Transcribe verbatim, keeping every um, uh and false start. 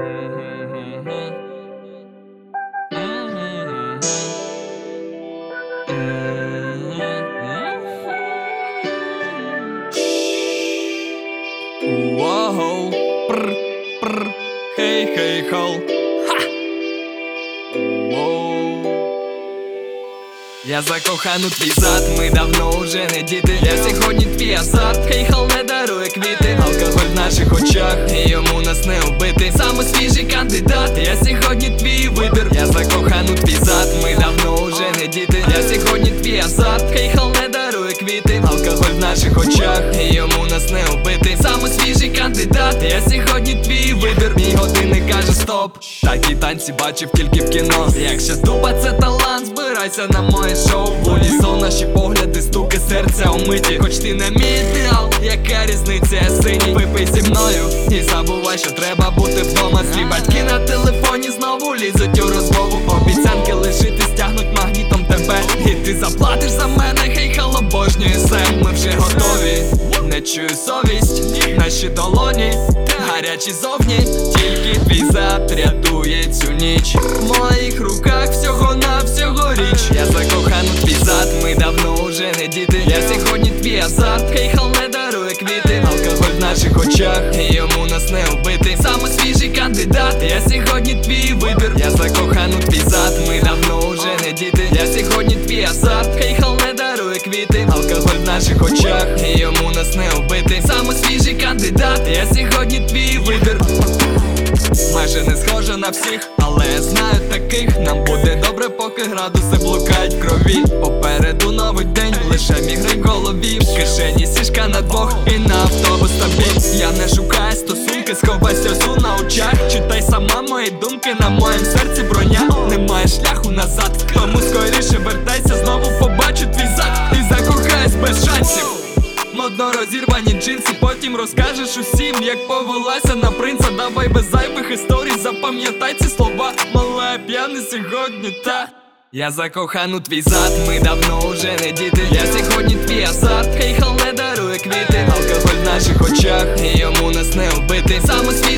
Воу, пр, пр, хей, хей, хол. Ха! Воу. Я закохану твій зад, ми давно уже не діти. Я сьогодні твій азарт, хей-хол не дарує квіти. Алкоголь в наших очах, і йому нас не убити. Саме свіжий кандидат, я сьогодні твій вибір. Я закохану твій зад, ми давно уже не діти. Я сьогодні твій азарт, хей-хол не дарує квіти. Алкоголь в наших очах, і йому нас не убити. Саме свіжий кандидат, я сьогодні твій вибір. Мій годинник каже стоп, такі танці бачив тільки в кіно. Якщо дуба це талант, збирайся на моє шоу. В унісон наші погляди, стуки серця умиті. Хоч ти не мій ідеал, яка різниця, я синій. Випий зі мною і забувай, що треба бути вдома. Свій батьки на телефоні знову лізуть у розмову. Обіцянки лишити стягнуть магнітом тебе. І ти заплатиш за мене, хей-хол обожнює сем. Ми вже готові, не чую совість. Наші долоні гарячі зовні, тільки твій зад рятує цю ніч. В моїх руках всього на всього річ. Я закохану твій зад, ми давно уже не діти. Я сьогодні твій азарт, хей-хол не дарує квіти. Алкоголь в наших очах, і йому нас не убити. Саме свіжий кандидат, я сьогодні твій вибір. Я закохану твій зад, ми давно уже не діти. Я сьогодні твій азарт, хей-хол не дарує квіти. Алкоголь в наших очах, і йому нас не убити. Саме свіжий кандидат, я сьогодні твій вибір. Майже не схожа на всіх, але я знаю таких. Нам буде добре, поки градуси блукають в крові. Попереду новий день, лише мігрень в голові. В кишені сішка на двох і на автобус тобі. Я не шукаю стосунки, сховай сльозу на очах. Читай сама мої думки, на моєму серці броня. Немає шляху назад, тому скоріше вертайся, знову побачу твій зад і закохаюсь без шансів. Модно розірвані джинси, потім розкажеш усім, як повелася на принца. Давай без зайвих історій, запам'ятай ці слова. Мала, я п'яний сьогодні, та я закохану твій зад, ми давно уже не діти. Я сьогодні твій азарт, хей-хол не дарує квіти. Алкоголь в наших очах, і йому нас не убити. Саме